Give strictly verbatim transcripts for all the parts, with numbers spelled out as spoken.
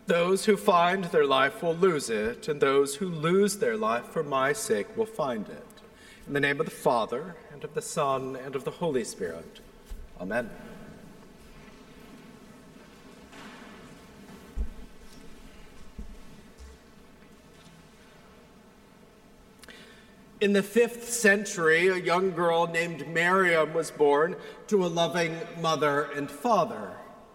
Those who find their life will lose it, and those who lose their life for my sake will find it. In the name of the Father, and of the Son, and of the Holy Spirit. Amen. In the fifth century, a young girl named Miriam was born to a loving mother and father.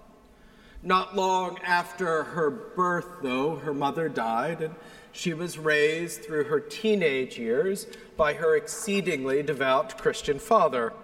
Not long after her birth, though, her mother died, and she was raised through her teenage years by her exceedingly devout Christian father.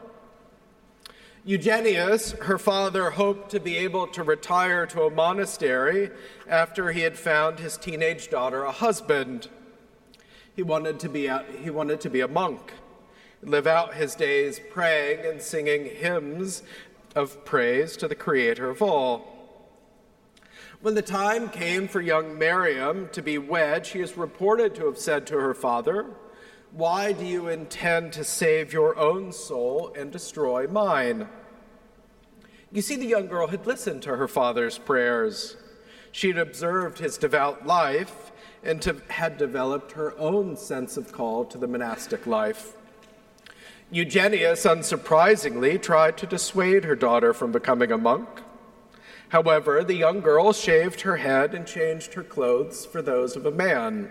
Eugenius, her father, hoped to be able to retire to a monastery after he had found his teenage daughter a husband. He wanted to be a, he wanted to be a monk, live out his days praying and singing hymns of praise to the Creator of all. When the time came for young Miriam to be wed, she is reported to have said to her father, "Why do you intend to save your own soul and destroy mine?" You see, the young girl had listened to her father's prayers. She had observed his devout life and to, had developed her own sense of call to the monastic life. Eugenius, unsurprisingly, tried to dissuade her daughter from becoming a monk. However, the young girl shaved her head and changed her clothes for those of a man.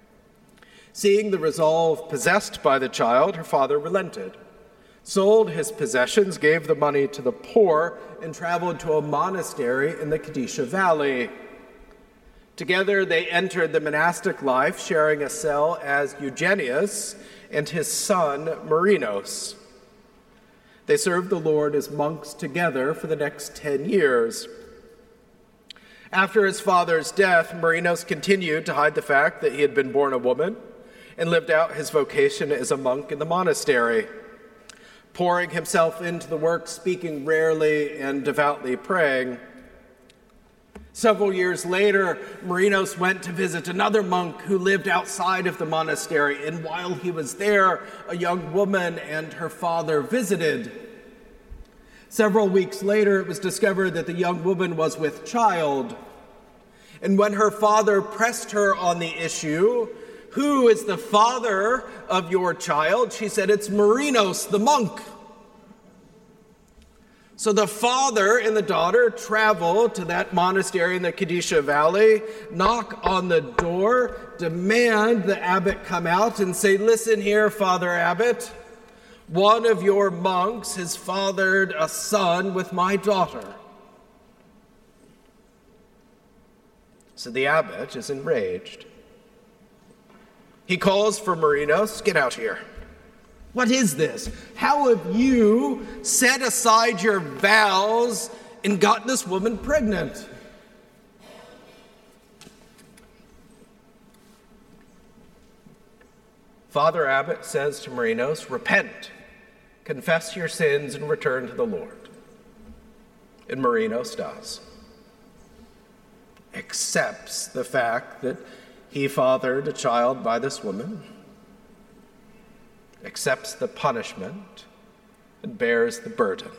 Seeing the resolve possessed by the child, her father relented, sold his possessions, gave the money to the poor, and traveled to a monastery in the Kadisha Valley. Together, they entered the monastic life, sharing a cell as Eugenius and his son, Marinos. They served the Lord as monks together for the next ten years. After his father's death, Marinos continued to hide the fact that he had been born a woman and lived out his vocation as a monk in the monastery, pouring himself into the work, speaking rarely and devoutly praying. Several years later, Marinos went to visit another monk who lived outside of the monastery, and while he was there, a young woman and her father visited. Several weeks later, it was discovered that the young woman was with child. And when her father pressed her on the issue, "Who is the father of your child?" she said, "It's Marinos, the monk." So the father and the daughter travel to that monastery in the Kadisha Valley, knock on the door, demand the abbot come out and say, "Listen here, Father Abbot. One of your monks has fathered a son with my daughter." So the abbot is enraged. He calls for Marinos, "Get out here. What is this? How have you set aside your vows and got this woman pregnant?" Father Abbot says to Marinos, "Repent. Confess your sins and return to the Lord." And Marinos does. Accepts the fact that he fathered a child by this woman, accepts the punishment, and bears the burden.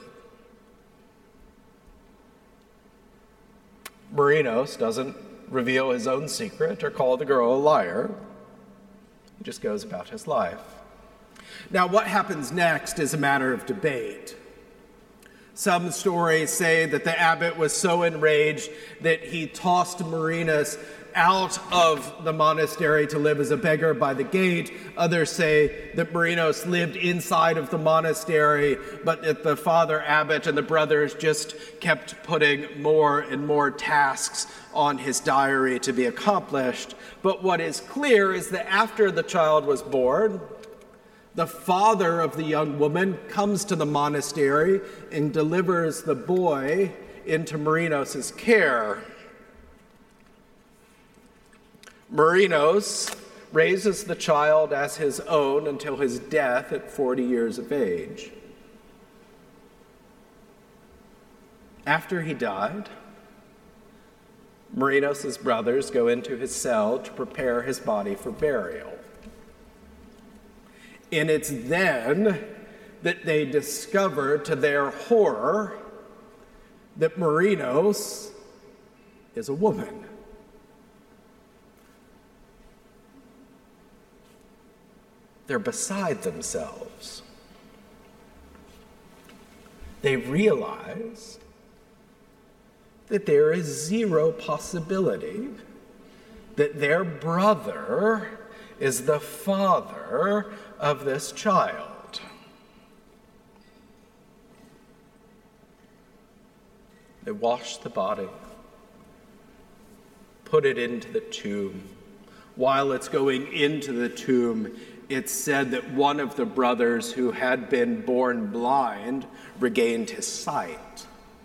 Marinos doesn't reveal his own secret or call the girl a liar. He just goes about his life. Now, what happens next is a matter of debate. Some stories say that the abbot was so enraged that he tossed Marinos out of the monastery to live as a beggar by the gate. Others say that Marinos lived inside of the monastery, but that the father abbot and the brothers just kept putting more and more tasks on his diary to be accomplished. But what is clear is that after the child was born, the father of the young woman comes to the monastery and delivers the boy into Marinos' care. Marinos raises the child as his own until his death at forty years of age. After he died, Marinos' brothers go into his cell to prepare his body for burial. And it's then that they discover, to their horror, that Marinos is a woman. they're beside themselves. They realize that there is zero possibility that their brother is the father of this child. They wash the body, put it into the tomb. While it's going into the tomb, it's said that one of the brothers who had been born blind regained his sight.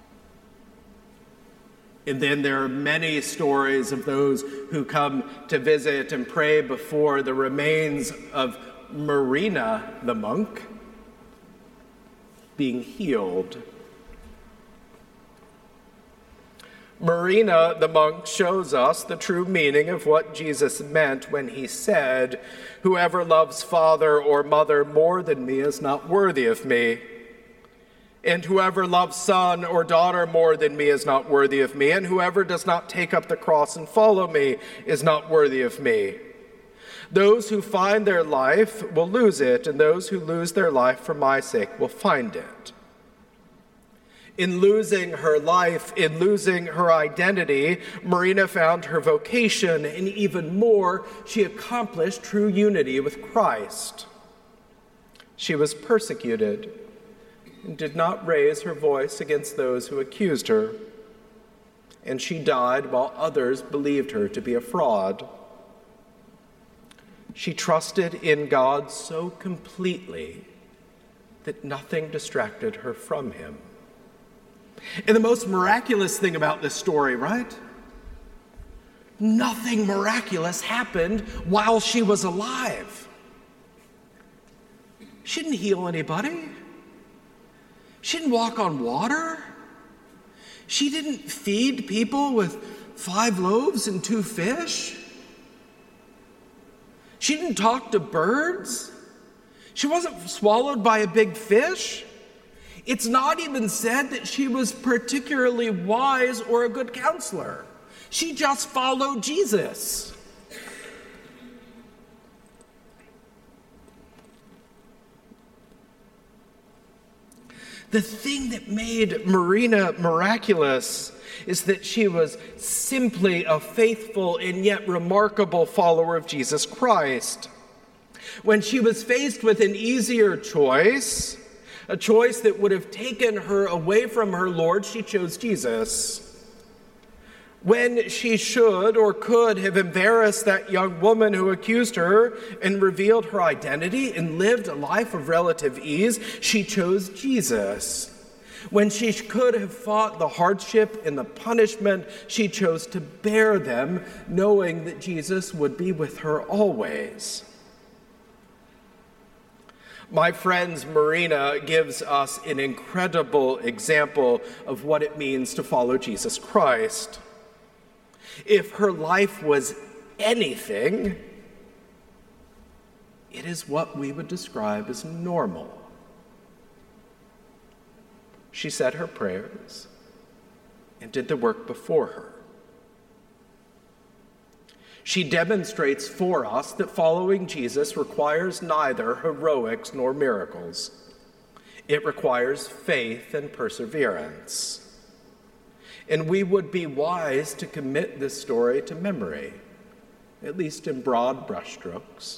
And then there are many stories of those who come to visit and pray before the remains of Marina the monk being healed. Marina the monk shows us the true meaning of what Jesus meant when he said, "Whoever loves father or mother more than me is not worthy of me. And whoever loves son or daughter more than me is not worthy of me. And whoever does not take up the cross and follow me is not worthy of me. Those who find their life will lose it, and those who lose their life for my sake will find it." In losing her life, in losing her identity, Marina found her vocation, and even more, she accomplished true unity with Christ. She was persecuted and did not raise her voice against those who accused her, and she died while others believed her to be a fraud. She trusted in God so completely that nothing distracted her from him. And the most miraculous thing about this story, right? Nothing miraculous happened while she was alive. She didn't heal anybody. She didn't walk on water. She didn't feed people with five loaves and two fish. She didn't talk to birds. She wasn't swallowed by a big fish. It's not even said that she was particularly wise or a good counselor. She just followed Jesus. The thing that made Marina miraculous is that she was simply a faithful and yet remarkable follower of Jesus Christ. When she was faced with an easier choice, a choice that would have taken her away from her Lord, she chose Jesus. When she should or could have embarrassed that young woman who accused her and revealed her identity and lived a life of relative ease, she chose Jesus. When she could have fought the hardship and the punishment, she chose to bear them, knowing that Jesus would be with her always. My friends, Marina gives us an incredible example of what it means to follow Jesus Christ. If her life was anything, it is what we would describe as normal. She said her prayers and did the work before her. She demonstrates for us that following Jesus requires neither heroics nor miracles. It requires faith and perseverance. And we would be wise to commit this story to memory, at least in broad brushstrokes,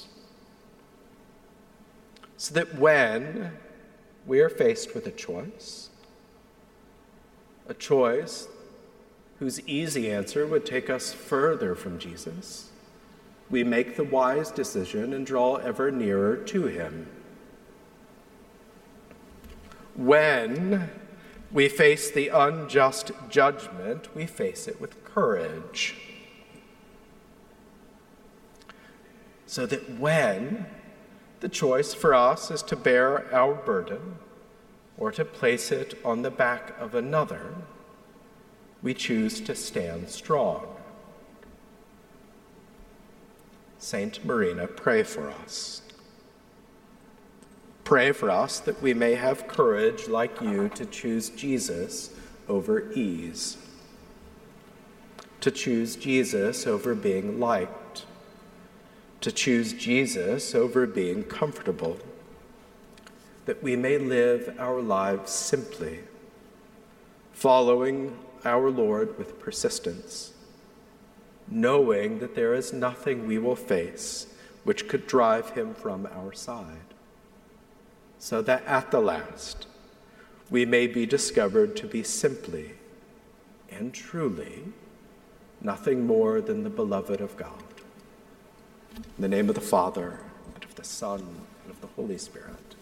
so that when we are faced with a choice, a choice whose easy answer would take us further from Jesus, we make the wise decision and draw ever nearer to him. When we face the unjust judgment, we face it with courage. So that when the choice for us is to bear our burden or to place it on the back of another, we choose to stand strong. Saint Marina, pray for us. Pray for us that we may have courage, like you, to choose Jesus over ease, to choose Jesus over being liked, to choose Jesus over being comfortable, that we may live our lives simply, following our Lord with persistence, knowing that there is nothing we will face which could drive him from our side, so that at the last we may be discovered to be simply and truly nothing more than the beloved of God. In the name of the Father, and of the Son, and of the Holy Spirit.